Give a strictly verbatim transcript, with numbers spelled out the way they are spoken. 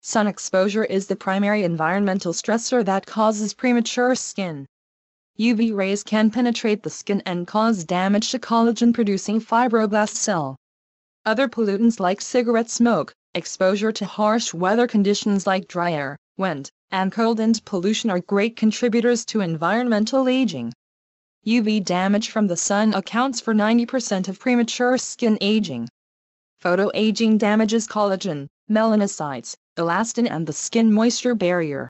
Sun exposure is the primary environmental stressor that causes premature skin. U V rays can penetrate the skin and cause damage to collagen-producing fibroblast cell. Other pollutants like cigarette smoke, exposure to harsh weather conditions like dry air, wind, and cold and pollution are great contributors to environmental aging. U V damage from the sun accounts for ninety percent of premature skin aging. Photoaging damages collagen, melanocytes, elastin and the skin moisture barrier.